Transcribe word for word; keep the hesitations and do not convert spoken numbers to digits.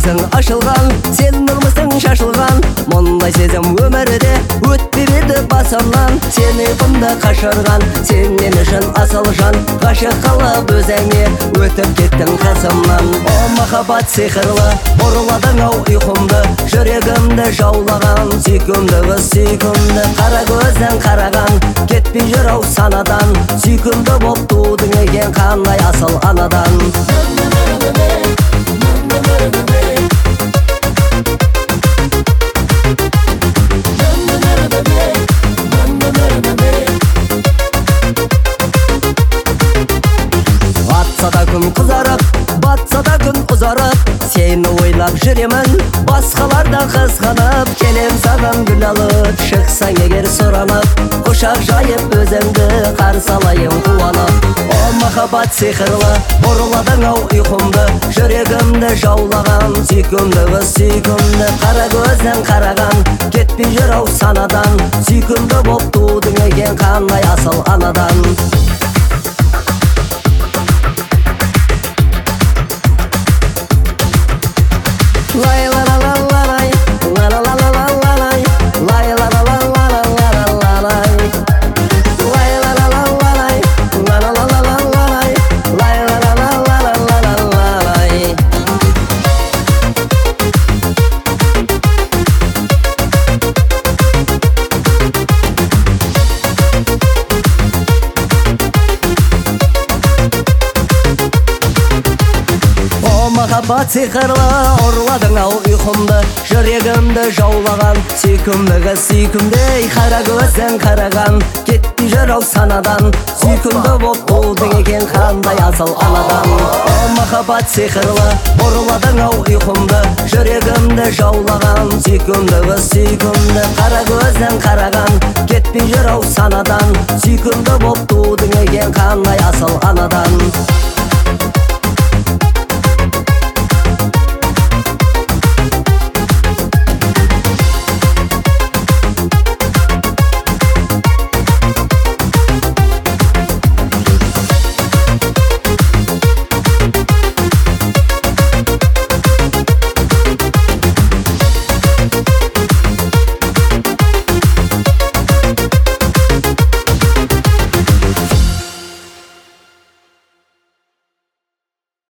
көзің ашылған, сен нұрмысың шашылған. Мұндай сезім өмірде өтпеді басымнан. Сені құмда қашырған, сен мен үшін асыл жан. Ғашық қылып өзіңе өтіп кеттің қасымнан. О махаббат сиқырлы, ұрладың ау ұйқымды, жүрегімді жаулаған. Сүйкімді қыз сүйкімді, қара көзің қараған, кетпей жүр ау санадан. Сүйкімді боп тудың екен қандай асыл анадан. Атса да күн қызарып, батса да күн ұзарып, сені ойлап жүремін, басқалардан қызғанып. Келем саған гүл алып, шықсаң егер сұранып, құшақ жайып өзіңді қарсы алайын қуанып. О махаббат сиқырлы, ұрладың ау ұйқымды, жүрегімді жаулаған. Сүйкімді қыз сүйкімді, қара көзің қараған, кетпей жүр ау санадан. Сүйкімді боп тудың екен қандай асыл анадан. Махаббат сиқырлы, ұрладың ау ұйқымды, жүрегімді жаулаған. Сүйкімді қыз сүйкімді, қара көзің қараған, кетпей жүр ау санадан. Сүйкімді боп тудың екен қандай асыл анадан. О махаббат сиқырлы, ұрладың ау ұйқымды, жүрегімді жаулаған. Сүйкімді қыз сүйкімді, қара көзің қараған, кетпей жүр ау санадан. Сүйкімді боп тудың екен қандай асыл анадан.